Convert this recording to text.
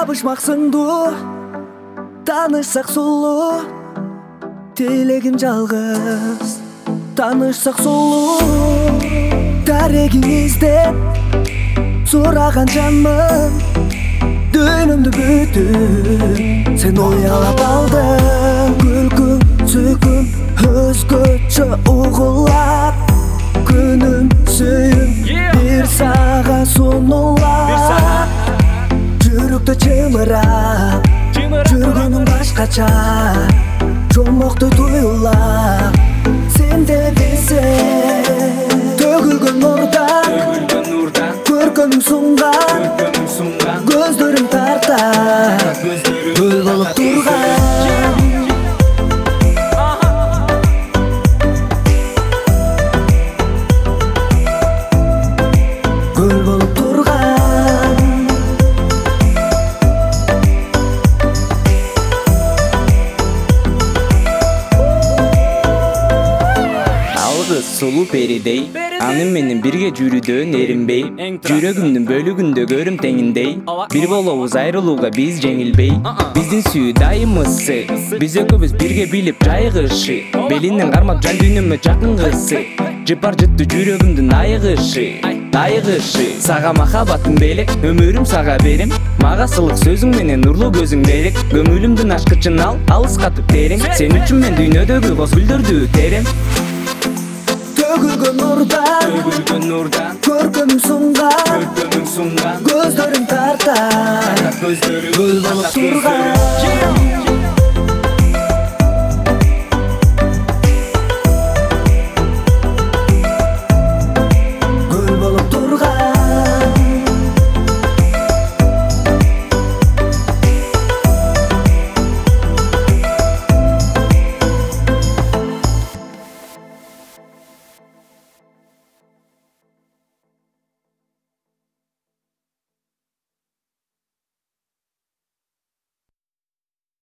табышмак сыңдуу, таанышсак сулуу, тилегим жалгыз. Таанышсак сулуу, дарегиңизден сураган жанмын. Дүйнөмдү бүтүп сен уялап алдың. Күлкүң, сүйкүм өзгөчө угулат. Күнүм, сүйүм бир сага сунулат. Жүрөктө чымырап жүргөнүң башкача, жомоктой туюлап сенде билсең. Төгүлгөн нурдан көркөмүң сунган, көздөрүң тарта көл болуп турган. Көл болуп турган. Алгыз сулуу перидей, аны менен бирге жүрүүдөн эринбей. Жүрөгүмдүн бөлүгүндө көрүм теңиндей. Бир болобуз айрылууга биз жеңилбей. Биздин сүйүү дайым ысык, биз экөөбүз бирге билип жайгышы. Белинен кармап жан дүйнөмө жакынгысы. Жыпар жыттı жүрөгүмдүн айыгышы. Сага махаббатым белек, өмүрүм сага берем. Мага сылык сөзүң менен нурлуу көзүң берек. Көңүлүмдүн ачкычын алыскатып терең. Сен үчүн мен дүйнөдөгү коз гүлдөрдү терем. Төгүлгөн нурдан көркөмүң сунган, көздөрүң тарта көл болуп турган.